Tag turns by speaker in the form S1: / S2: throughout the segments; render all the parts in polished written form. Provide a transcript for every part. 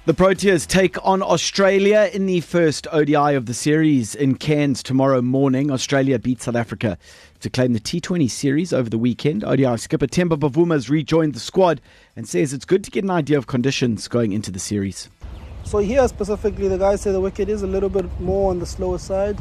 S1: The Proteas take on Australia in the first ODI of the series in Cairns tomorrow morning. Australia beat South Africa to claim the T20 series over the weekend. ODI skipper Temba Bavuma has rejoined the squad and says it's good to get an idea of conditions going into the series.
S2: So here specifically, the guys say the wicket is a little bit more on the slower side.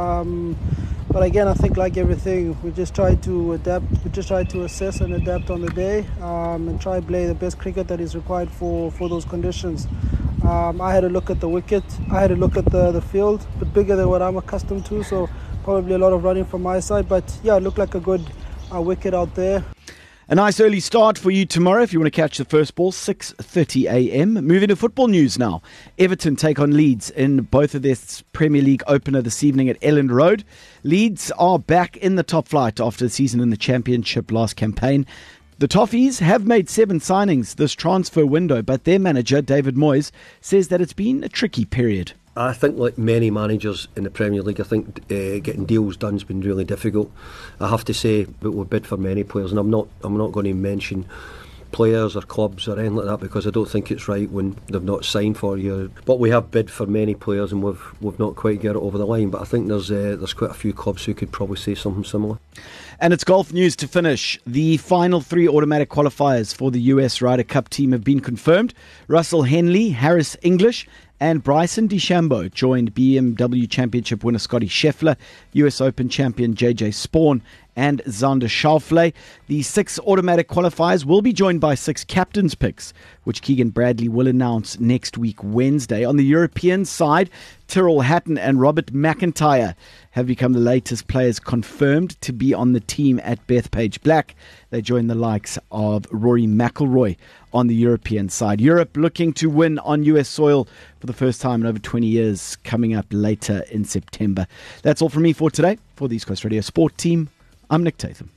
S2: But again, I think like everything, we just try to adapt. We just try to assess and adapt on the day and try to play the best cricket that is required for those conditions. I had a look at the wicket. I had a look at the field, a bit bigger than what I'm accustomed to. So probably a lot of running from my side. But yeah, it looked like a good wicket out there.
S1: A nice early start for you tomorrow if you want to catch the first ball, 6:30 a.m. Moving to football news now. Everton take on Leeds in both of their Premier League opener this evening at Elland Road. Leeds are back in the top flight after the season in the Championship last campaign. The Toffees have made 7 signings this transfer window, but their manager, David Moyes, says that it's been a tricky period.
S3: I think like many managers in the Premier League, I think getting deals done has been really difficult. I have to say that we've bid for many players, and I'm not going to mention players or clubs or anything like that because I don't think it's right when they've not signed for you. But we have bid for many players and we've not quite got it over the line. But I think there's quite a few clubs who could probably say something similar.
S1: And it's golf news to finish. The final 3 automatic qualifiers for the US Ryder Cup team have been confirmed. Russell Henley, Harris English and Bryson DeChambeau joined BMW Championship winner Scotty Scheffler, US Open champion JJ Spaun and Xander Schauffele. The 6 automatic qualifiers will be joined by 6 captain's picks, which Keegan Bradley will announce next week Wednesday. On the European side, Tyrrell Hatton and Robert McIntyre have become the latest players confirmed to be on the team at Bethpage Black. They join the likes of Rory McIlroy on the European side. Europe looking to win on US soil for the first time in over 20 years, coming up later in September. That's all from me for today. For the East Coast Radio Sport team, I'm Nick Tatham.